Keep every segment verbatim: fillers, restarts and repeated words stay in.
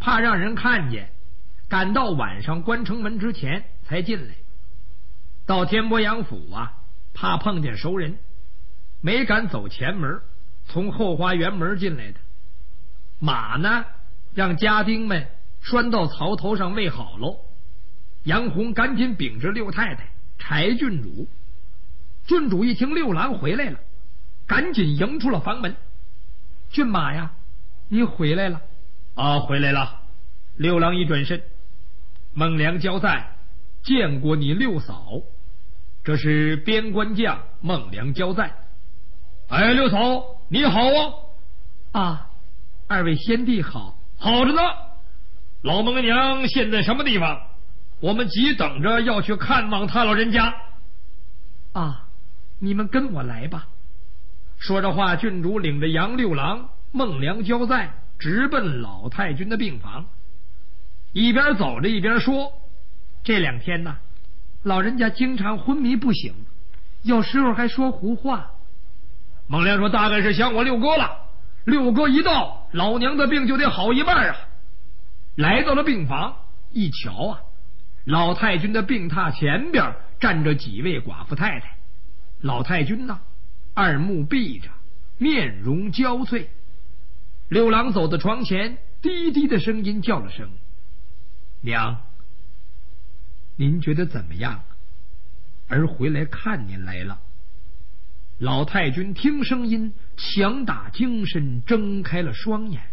怕让人看见，赶到晚上关城门之前才进来。到天波杨府啊，怕碰见熟人，没敢走前门，从后花园门进来的。马呢，让家丁们拴到槽头上喂好喽。杨红赶紧禀知六太太、柴郡主。郡主一听六郎回来了，赶紧迎出了房门。骏马呀，你回来了啊，回来了。 六郎一转身，孟良交赞，见过你六嫂，这是边关将孟良交赞。 哎，六嫂你好啊！ 啊，二位先帝好。 好着呢。老孟娘现在什么地方？我们急等着要去看望他老人家。 啊，你们跟我来吧。说着话，郡主领着杨六郎、孟良交赞直奔老太君的病房，一边走着一边说：这两天呢，老人家经常昏迷不醒，有时候还说胡话。 孟良说：大概是想我六哥了。六哥一到，老娘的病就得好一半啊。 来到了病房，一瞧啊，老太君的病榻前边站着几位寡妇太太。老太君呢，二目闭着，面容憔悴。六郎走到床前，低低的声音叫了声：娘，您觉得怎么样？儿回来看您来了。老太君听声音，强打精神，睁开了双眼。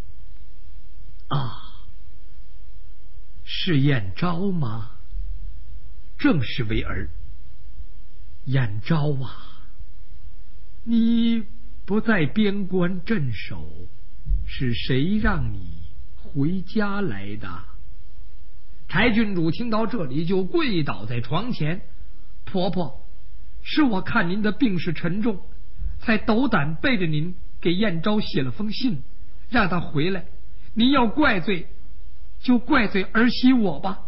啊，是燕昭吗？正是为儿。燕昭啊，你不在边关镇守，是谁让你回家来的？柴郡主听到这里就跪倒在床前：婆婆，是我看您的病势沉重，才斗胆背着您给燕昭写了封信，让他回来。您要怪罪，就怪罪儿媳我吧。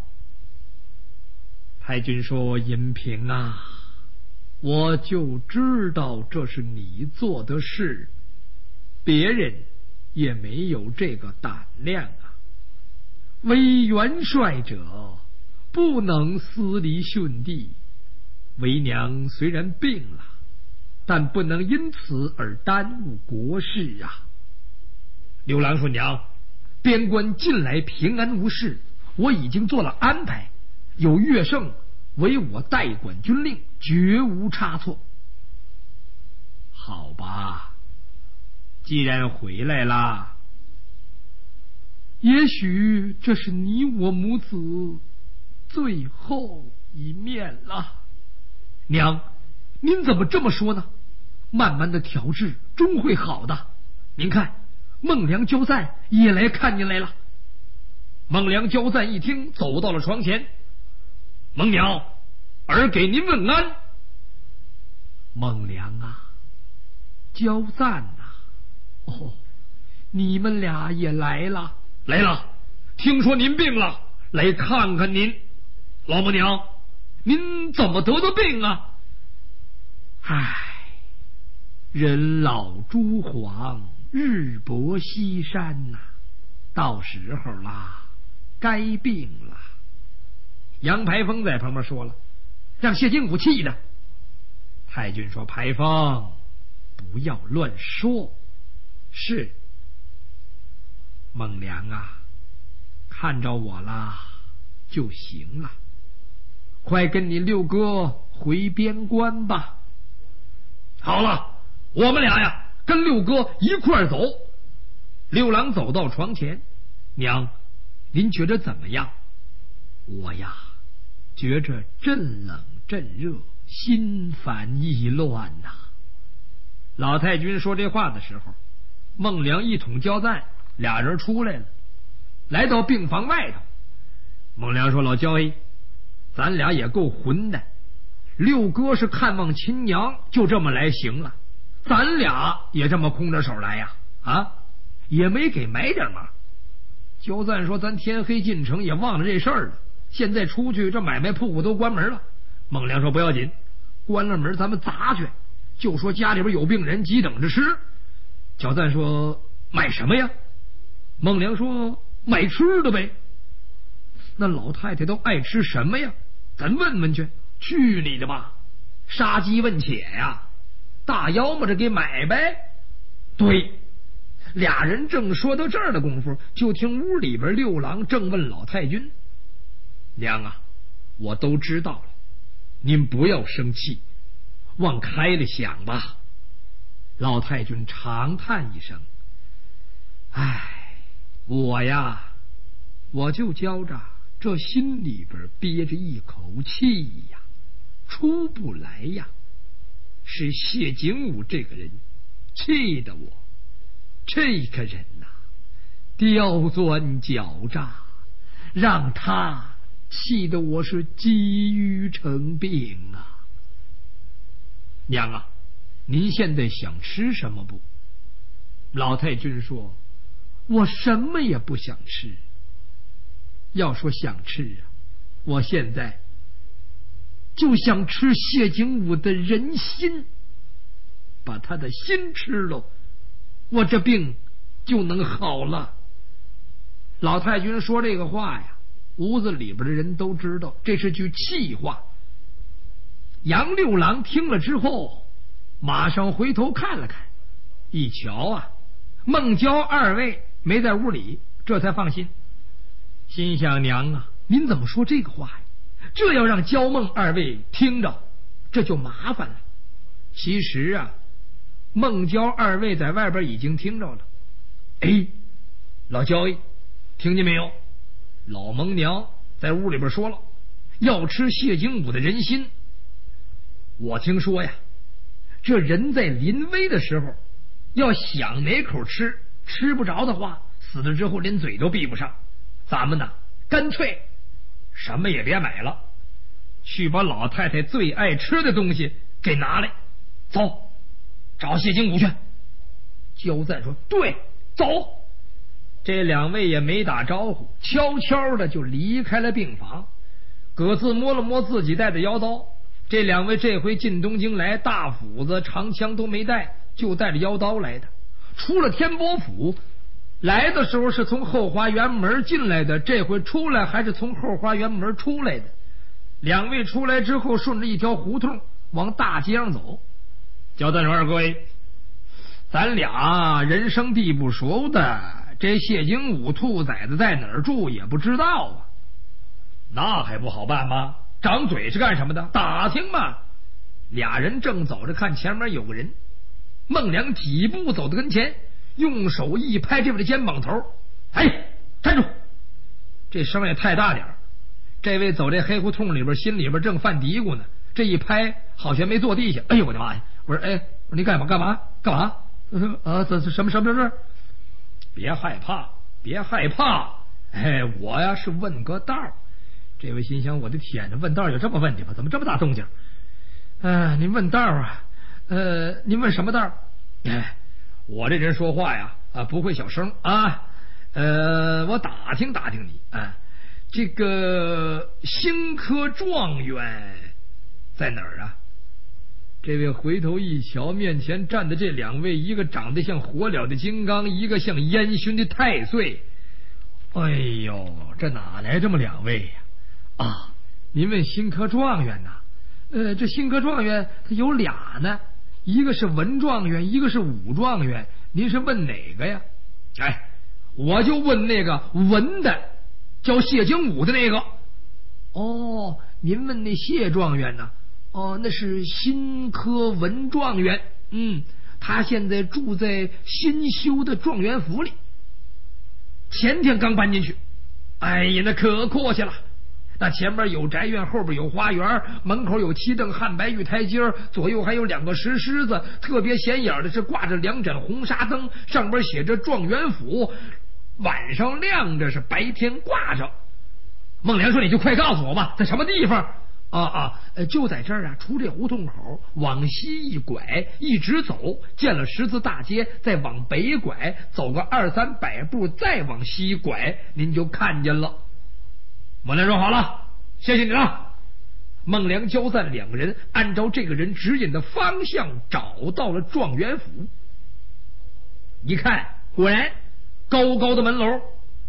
太君说：银平啊，我就知道这是你做的事，别人也没有这个胆量啊。为元帅者，不能私离兄弟。为娘虽然病了，但不能因此而耽误国事啊。 六郎说：娘， 边关近来平安无事，我已经做了安排，有乐胜为我代管军令，绝无差错。好吧，既然回来了，也许这是你我母子最后一面了。娘，您怎么这么说呢？慢慢的调治，终会好的。您看，孟良交赞也来看您来了。孟良交赞一听，走到了床前：孟娘，儿给您问安。孟良啊，交赞啊，哦，你们俩也来了。 来了，听说您病了，来看看您。老母娘，您怎么得的病啊？ 唉，人老珠黄，日薄西山呐、啊，到时候啦，该病了。杨排风在旁边说了：让谢金武气的。太君说：排风，不要乱说。是。孟良啊，看着我啦就行了，快跟你六哥回边关吧。 好了，我们俩呀跟六哥一块走。 六郎走到床前：娘，您觉得怎么样？我呀觉着阵冷阵热，心烦意乱呐、啊。老太君说这话的时候，孟良一统交赞，俩人出来了，来到病房外头。孟良说：老焦哎，咱俩也够混的，六哥是看望亲娘，就这么来行了，咱俩也这么空着手来呀？啊，也没给买点忙。焦赞说：咱天黑进城也忘了这事儿了，现在出去这买卖铺铺都关门了。孟良说：不要紧，关了门咱们砸去，就说家里边有病人急等着吃。焦赞说：买什么呀？孟良说： 买吃的呗。那老太太都爱吃什么呀？咱问问去。去你的吧！杀鸡问且呀，大妖么着给买呗。对，俩人正说到这儿的功夫，就听屋里边六郎正问老太君：“娘啊，我都知道了，您不要生气，往开了想吧。”老太君长叹一声：“唉，我呀，我就觉着这心里边憋着一口气呀，出不来呀。是谢景武这个人气得我，这个人呐、啊，刁钻狡诈，让他气得我是积郁成病啊。娘啊，您现在想吃什么不？”老太君说：“我什么也不想吃。要说想吃啊，我现在就想吃谢景武的人心，把他的心吃了，我这病就能好了。”老太君说这个话呀，屋子里边的人都知道这是句气话。杨六郎听了之后，马上回头看了看，一瞧啊，孟郊二位没在屋里，这才放心。心想：娘啊，您怎么说这个话呀？这要让焦孟二位听着，这就麻烦了。其实啊，孟郊二位在外边已经听着了。哎，老焦爷，听见没有？老蒙娘在屋里边说了，要吃谢景武的人心。我听说呀，这人在临危的时候，要想哪口吃，吃不着的话，死了之后连嘴都闭不上。咱们呢，干脆什么也别买了，去把老太太最爱吃的东西给拿来。走，找谢景武去。焦赞说：“对，走。”这两位也没打招呼，悄悄的就离开了病房，各自摸了摸自己带的腰刀。这两位这回进东京来，大斧子长枪都没带，就带着腰刀来的。出了天波府，来的时候是从后花园门进来的，这回出来还是从后花园门出来的。两位出来之后，顺着一条胡同往大街上走。焦赞说：“二哥，咱俩人生地不熟的，这谢景武兔崽子在哪儿住也不知道啊。”那还不好办吗？张嘴是干什么的？打听嘛。俩人正走着，看前面有个人，孟良几步走到跟前，用手一拍这位的肩膀头：“哎，站住！”这声也太大点儿。这位走这黑胡同里边，心里边正犯嘀咕呢，这一拍好像没坐地下。哎呦我的妈呀！我说：“哎，你干嘛干嘛干嘛？啊，这这什么什么事？”别害怕，别害怕。哎，我呀是问个道。这位心想：我的天哪，问道有这么问的吗？怎么这么大动静？呃，您问道啊？呃，您问什么道？哎，我这人说话呀啊不会小声啊。呃，我打听打听你啊，这个新科状元在哪儿啊？这位回头一瞧，面前站的这两位，一个长得像火燎的金刚，一个像烟熏的太岁。哎呦，这哪来这么两位呀？啊，您问新科状元呐？呃，这新科状元他有俩呢，一个是文状元，一个是武状元。您是问哪个呀？哎，我就问那个文的，叫谢景武的那个。哦，您问那谢状元呢？哦，那是新科文状元。嗯，他现在住在新修的状元府里，前天刚搬进去。哎呀，那可阔气了。那前面有宅院，后边有花园，门口有七凳汉白玉台阶，左右还有两个石狮子，特别显眼的是挂着两盏红纱灯，上边写着状元府，晚上亮着，是白天挂着。孟良说：“你就快告诉我吧，在什么地方？”啊啊，就在这儿啊，出这胡同口，往西一拐，一直走，见了十字大街，再往北拐，走个二三百步，再往西拐，您就看见了。孟良说：“好了，谢谢你了。”孟良、焦赞两个人按照这个人指引的方向找到了状元府。一看，果然高高的门楼，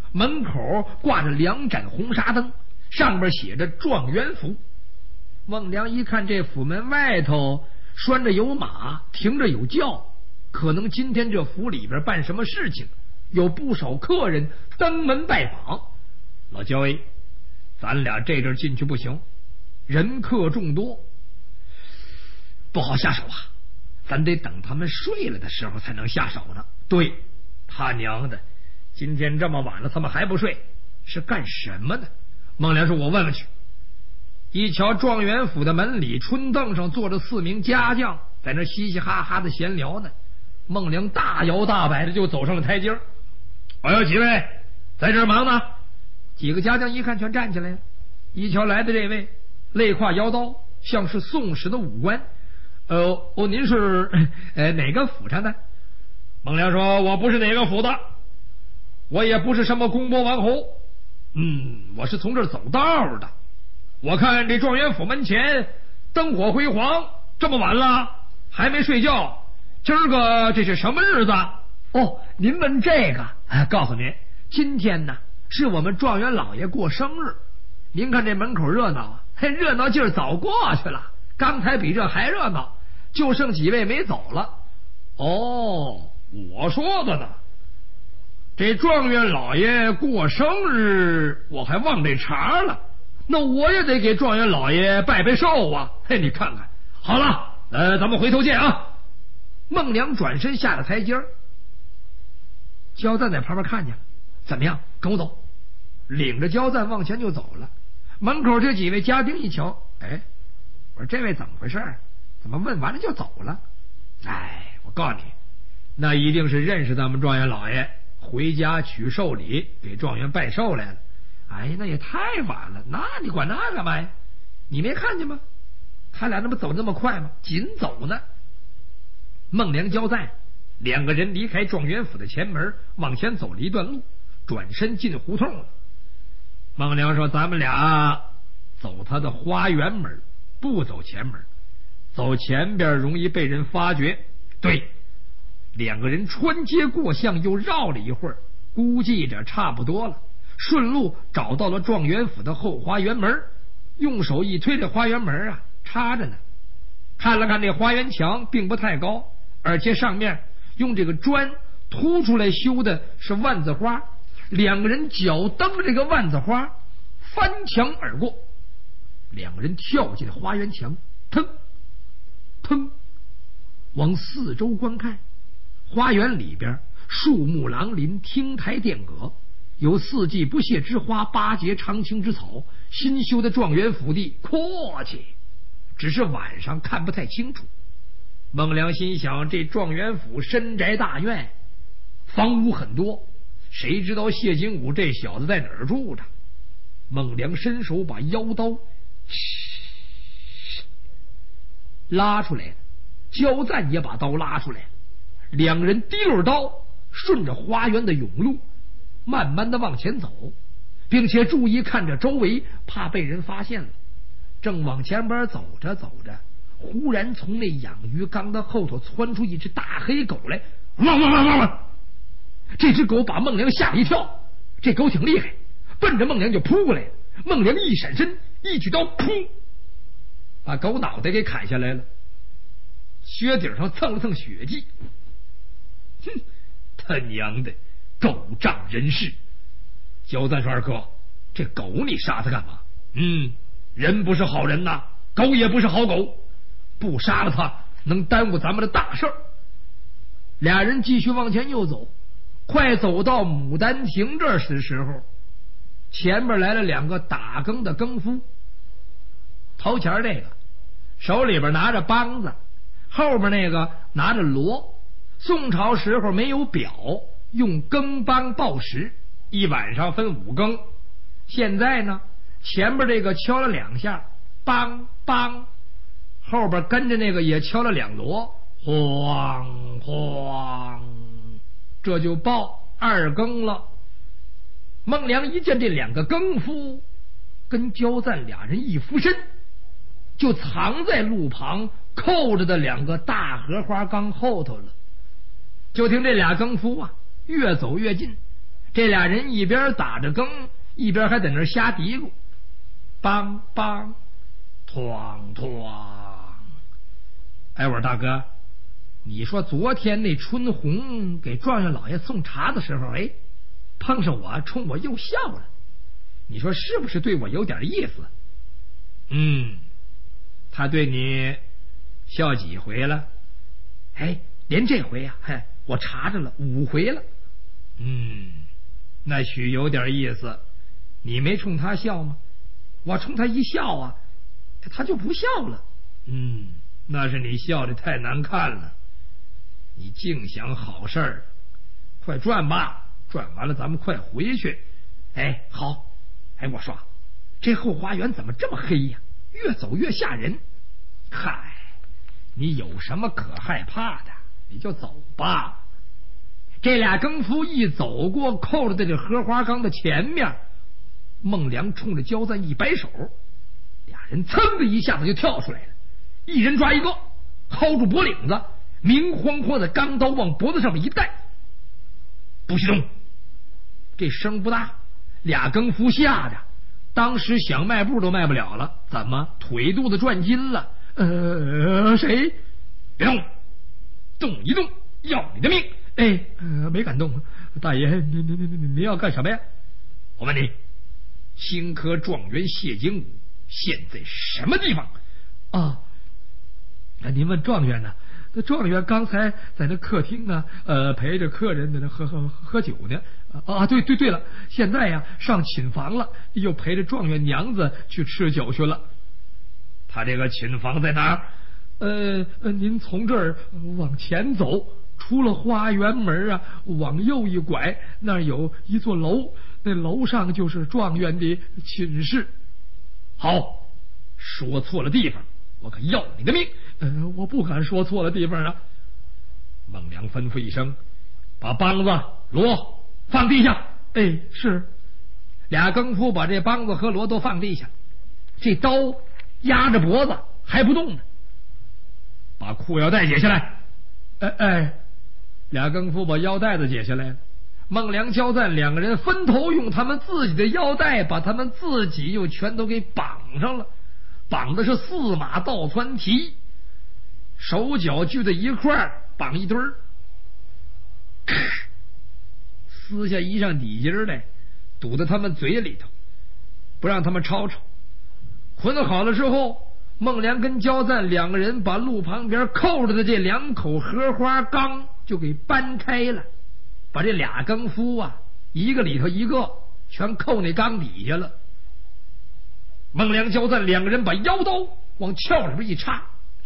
门口挂着两盏红纱灯，上边写着状元府。孟良一看这府门外头拴着有马，停着有轿，可能今天这府里边办什么事情，有不少客人登门拜访。老焦哎，咱俩这阵进去不行，人客众多，不好下手啊，咱得等他们睡了的时候才能下手呢。对，他娘的，今天这么晚了他们还不睡，是干什么呢？孟良说我问问去。一瞧状元府的门里春凳上坐着四名家将，在那嘻嘻哈哈的闲聊呢。孟良大摇大摆的就走上了台阶。哎呦，几位在这儿忙呢？几个家将一看全站起来了。一瞧来的这位肋挎腰刀，像是宋时的武官。呃哦，您是呃哪个府上的？孟良说我不是哪个府的，我也不是什么公伯王侯，嗯，我是从这儿走道的。我看这状元府门前灯火辉煌，这么晚了还没睡觉，今儿个这是什么日子？哦，您问这个，哎，告诉您，今天呢是我们状元老爷过生日。您看这门口热闹啊，嘿，热闹劲儿早过去了，刚才比这还热闹，就剩几位没走了。哦，我说的呢，这状元老爷过生日，我还忘这茬了。那我也得给状元老爷拜拜寿啊！嘿，你看看，好了，呃，咱们回头见啊！孟良转身下了台阶儿，焦赞在旁边看见了，怎么样？跟我走，领着焦赞往前就走了。门口这几位家丁一瞧，哎，我说这位怎么回事？怎么问完了就走了？哎，我告诉你，那一定是认识咱们状元老爷，回家取寿礼，给状元拜寿来了。哎，那也太晚了，那你管那干嘛呀？你没看见吗？他俩那不走那么快吗？紧走呢。孟良交赞，两个人离开状元府的前门，往前走了一段路，转身进胡同了。孟良说：“咱们俩走他的花园门，不走前门，走前边容易被人发觉。”对，两个人穿街过巷，又绕了一会儿，估计着差不多了。顺路找到了状元府的后花园门，用手一推，这花园门啊插着呢。看了看这花园墙，并不太高，而且上面用这个砖凸出来修的是万字花。两个人脚蹬着这个万字花，翻墙而过。两个人跳进了花园墙，腾腾往四周观看。花园里边树木狼林，亭台殿阁，有四季不谢之花，八节常青之草，新修的状元府地阔气，只是晚上看不太清楚。孟良心想，这状元府深宅大院，房屋很多，谁知道谢景武这小子在哪儿住着？孟良伸手把腰刀拉出来了，焦赞也把刀拉出来了，两人提溜刀顺着花园的甬路慢慢的往前走，并且注意看着周围，怕被人发现了。正往前边走着走着，忽然从那养鱼缸的后头窜出一只大黑狗来，汪汪汪汪汪！这只狗把孟良吓了一跳，这狗挺厉害，奔着孟良就扑过来了。孟良一闪身，一举刀，噗，把狗脑袋给砍下来了，靴顶上蹭了蹭血迹。哼，他娘的，狗仗人势！焦赞说：“二哥，这狗你杀它干嘛？嗯，人不是好人呐，狗也不是好狗，不杀了它能耽误咱们的大事儿。”俩人继续往前又走，快走到牡丹亭这儿的时候，前边来了两个打更的更夫。头前这个手里边拿着梆子，后边那个拿着锣。宋朝时候没有表，用更梆报时，一晚上分五更。现在呢，前边这个敲了两下，梆梆，后边跟着那个也敲了两锣，晃晃，这就报二更了。孟良一见这两个更夫跟焦赞俩人一俯身，就藏在路旁扣着的两个大荷花缸后头了。就听这俩更夫啊，越走越近， 这俩人一边打着更，一边还在那瞎嘀咕，梆梆，哐哐。哎，我说大哥，你说昨天那春红给状元老爷送茶的时候，哎，碰上我，冲我又笑了，你说是不是对我有点意思？嗯，他对你笑几回了？哎，连这回呀、啊，嘿，我查着了五回了。嗯，那许有点意思。你没冲他笑吗？我冲他一笑啊，他就不笑了。嗯，那是你笑的太难看了。你净想好事儿，快转吧，转完了咱们快回去。哎，好。哎，我说这后花园怎么这么黑呀？越走越吓人。嗨，你有什么可害怕的？你就走吧。这俩更夫一走过扣着的这荷花缸的前面，孟良冲着焦赞一摆手，俩人噌的一下子就跳出来了，一人抓一个，薅住脖领子，明晃晃的钢刀往脖子上面一带。不许动！这声不大，俩更夫吓着，当时想迈步都迈不了了。怎么腿肚子转筋了？呃，谁？别动！动一动要你的命！哎，呃，没敢动。大爷，您您您您您要干什么呀？我问你，新科状元谢景武现在什么地方？啊，那您问状元呢？那状元刚才在那客厅呢，呃，陪着客人在那喝喝喝酒呢。啊，对对对了，现在呀上寝房了，又陪着状元娘子去吃酒去了。他这个寝房在哪儿？呃呃，您从这儿往前走，出了花园门啊，往右一拐，那儿有一座楼，那楼上就是状元的寝室。好，说错了地方，我可要你的命！呃，我不敢说错了地方啊。孟良吩咐一声，把梆子锣放地下。哎，是。俩更夫把这梆子和锣都放地下，这刀压着脖子还不动呢。把裤腰带解下来。哎哎，俩更夫把腰带子解下来了。孟良、焦赞两个人分头用他们自己的腰带把他们自己又全都给绑上了，绑的是四马倒窜蹄，手脚聚在一块儿绑一堆儿，撕下衣裳底襟来，堵在他们嘴里头，不让他们吵吵。捆好了之后，孟良跟焦赞两个人把路旁边扣着的这两口荷花缸就给搬开了，把这俩更夫啊，一个里头一个全扣那缸底下了。孟良、焦赞两个人把腰刀往鞘里边一插，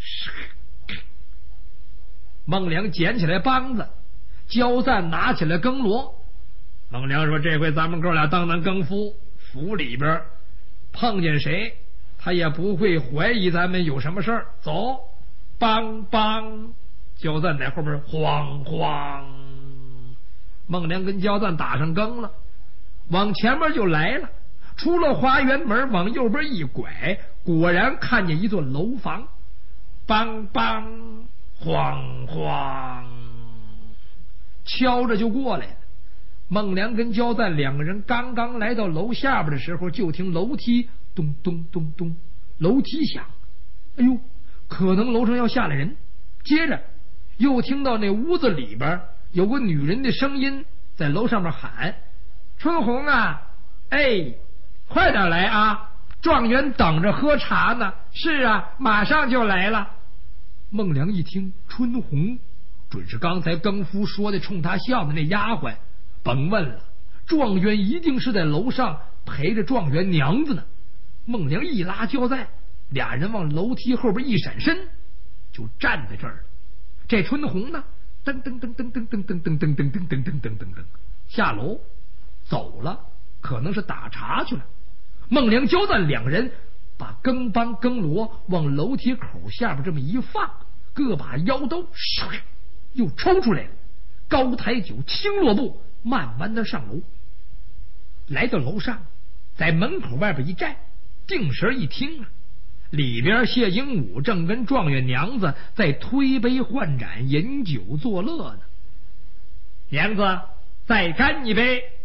孟良捡起来梆子，焦赞拿起来更锣。孟良说：“这回咱们哥俩当当更夫，府里边碰见谁，他也不会怀疑咱们有什么事儿。走，梆梆！”焦赞在后边晃晃。孟良跟焦赞打上更了，往前面就来了。出了花园门，往右边一拐，果然看见一座楼房。梆梆，晃晃，敲着就过来了。孟良跟焦赞两个人刚刚来到楼下边的时候，就听楼梯咚咚咚咚，楼梯响。哎呦，可能楼上要下来人。接着又听到那屋子里边有个女人的声音在楼上面喊：“春红啊，哎，快点来啊，状元等着喝茶呢。”“是啊，马上就来了。”孟良一听春红，准是刚才更夫说的冲他笑的那丫鬟，甭问了，状元一定是在楼上陪着状元娘子呢。孟良一拉焦赞，俩人往楼梯后边一闪身，就站在这儿了。这春红呢，噔噔噔噔噔噔噔噔噔噔噔噔噔噔噔噔下楼走了，可能是打茶去了。孟良、焦赞两个人把更梆更锣往楼梯口下边这么一放，各把腰刀又抽出来了，高抬脚，轻落步，慢慢的上楼。来到楼上，在门口外边一站，定神一听啊，里边谢景武正跟状元娘子在推杯换盏，饮酒作乐呢。“娘子，再干一杯。”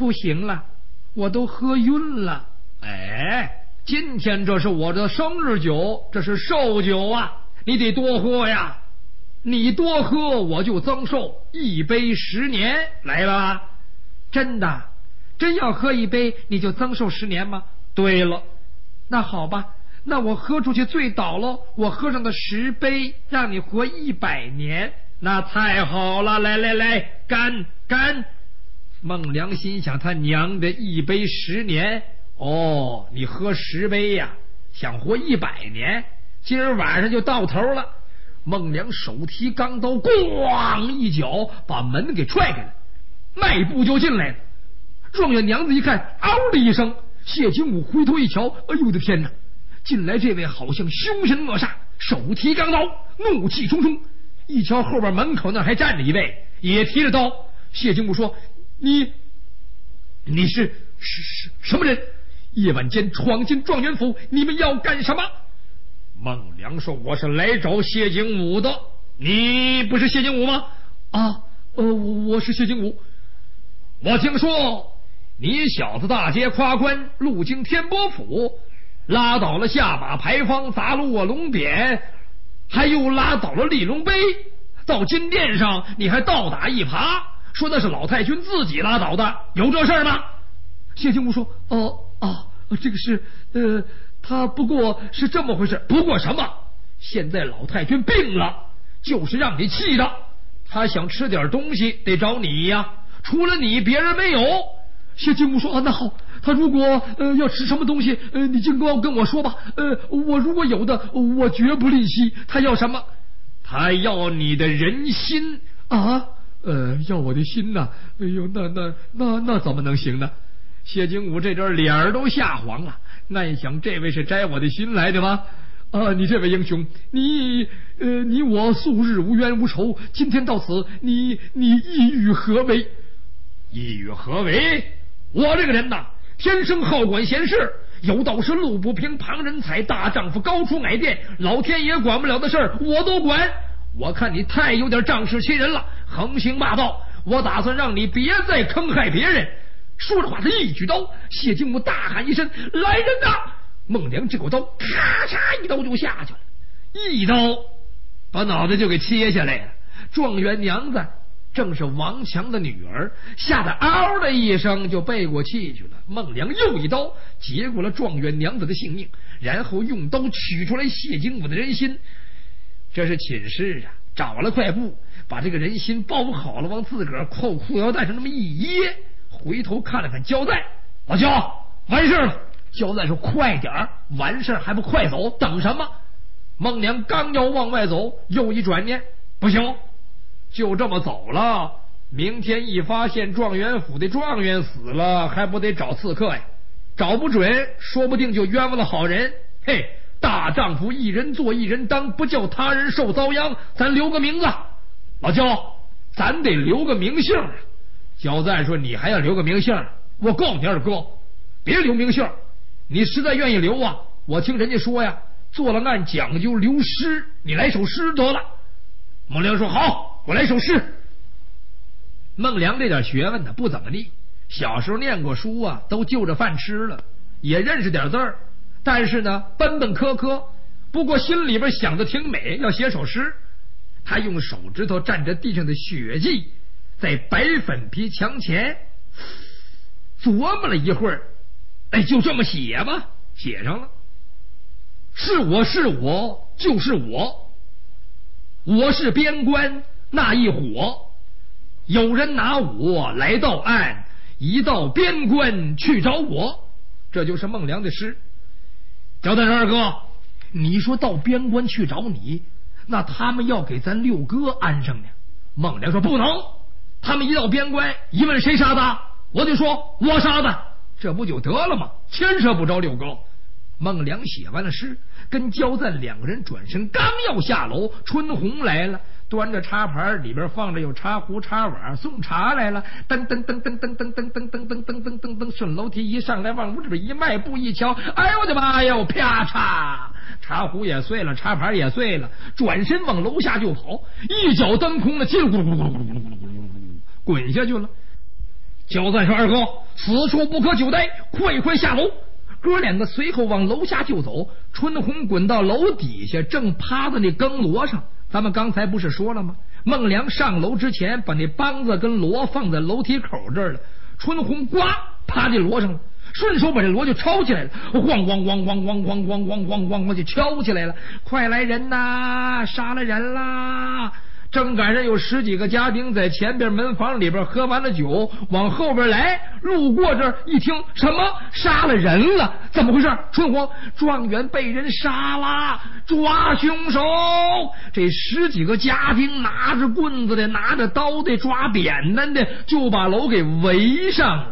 不行了，我都喝晕了。哎，今天这是我的生日酒，这是寿酒啊，你得多喝呀。你多喝我就增寿，一杯十年，来吧。真的？真要喝一杯你就增寿十年吗？对了。那好吧，那我喝出去醉倒喽，我喝上的十杯让你活一百年。那太好了，来来来，干干。孟良心想，他娘的一杯十年，哦，你喝十杯呀，想活一百年，今儿晚上就到头了。孟良手提钢刀，咣一脚把门给踹开了，迈步就进来了。状元娘子一看，嗷的一声，谢金武回头一瞧，哎呦我的天哪！进来这位好像凶神恶煞，手提钢刀，怒气冲冲。一瞧后边门口那还站着一位，也提着刀。谢金武说：“你，你是是是什么人？夜晚间闯进状元府，你们要干什么？”孟良说：“我是来找谢景武的。你不是谢景武吗？”啊，呃，我是谢景武。我听说你小子大街夸官，路经天波府，拉倒了下马牌坊，砸了卧龙匾，还又拉倒了立龙碑，到金殿上你还倒打一耙，说那是老太君自己拉倒的，有这事儿吗？谢景武说：“哦啊，这个是呃。”他不过是这么回事。不过什么？现在老太君病了，就是让你气的。他想吃点东西，得找你呀，除了你别人没有。谢金武说：“啊，那好，他如果呃要吃什么东西，呃你尽管跟我说吧。呃，我如果有的，我绝不吝惜。他要什么？他要你的人心啊！呃，要我的心呐！哎呦，那那那那怎么能行呢？”谢金武这阵脸儿都吓黄了。暗想这位是摘我的心来的吗？啊，你这位英雄，你呃，你我素日无冤无仇，今天到此，你你意欲何为？意欲何为？我这个人呐，天生好管闲事，有道是路不平旁人踩，大丈夫高出矮垫，老天爷管不了的事儿我都管。我看你太有点仗势欺人了，横行霸道，我打算让你别再坑害别人。说着话，他一举刀，谢金武大喊一声：“来人呐！”孟良这口刀咔嚓一刀就下去了，一刀把脑袋就给切下来了。状元娘子正是王强的女儿，吓得嗷的一声就背过气去了。孟良又一刀结过了状元娘子的性命，然后用刀取出来谢金武的人心。这是寝室啊，找了块布把这个人心包好了，往自个儿扣裤腰带上那么一掖，回头看了看焦赞：“老焦，完事了。”焦赞说：“快点儿，完事还不快走？等什么？”孟良刚要往外走，又一转念，不行，就这么走了，明天一发现状元府的状元死了，还不得找刺客呀？找不准，说不定就冤枉了好人。嘿，大丈夫一人做一人当，不叫他人受遭殃，咱留个名字。老焦，咱得留个名姓。焦赞说：“你还要留个名姓？我告诉你二哥，别留名姓。你实在愿意留啊，我听人家说呀，做了案讲究留诗，你来首诗得了。”孟良说：“好，我来首诗。”孟良这点学问呢不怎么地，小时候念过书啊，都就着饭吃了，也认识点字儿，但是呢笨笨磕磕，不过心里边想的挺美，要写首诗。他用手指头蘸着地上的血迹，在白粉皮墙前琢磨了一会儿，哎，就这么写吧，写上了。是我是我就是我，我是边关那一伙，有人拿我来到岸，一到边关去找我。这就是孟良的诗。焦赞说：“二哥，你说到边关去找你，那他们要给咱六哥安上呢。”孟良说：“不能，他们一到边关，一问谁杀的，我就说我杀的，这不就得了吗？牵涉不着六哥。”孟良写完了诗，跟焦赞两个人转身，刚要下楼，春红来了，端着茶盘，里边放着有茶壶茶碗，送茶来了。噔噔噔噔噔噔噔噔噔噔噔噔噔噔，顺楼梯一上来，往屋这边一迈步一瞧，哎呦我的妈呀！啪嚓，茶壶也碎了，茶盘也碎了，转身往楼下就跑，一脚蹬空了，叽里咕噜咕噜咕噜咕噜咕噜咕噜滚下去了。焦赞说：“二哥， 此处不可久待，快快下楼。哥两个随后往楼下就走。春红滚到楼底下，正趴在那更箩上。咱们刚才不是说了吗？孟良上楼之前把那梆子跟锣放在楼梯口这儿了。春红呱趴进锣上了，顺手把这锣就抄起来了，咣咣咣咣咣咣咣咣咣咣咣就敲起来了。快来人呐，杀了人啦！正赶上有十几个家丁在前边门房里边喝完了酒，往后边来，路过这儿一听，什么杀了人了？怎么回事？春红，状元被人杀了，抓凶手！这十几个家丁拿着棍子的，拿着刀的，抓扁担的，就把楼给围上了。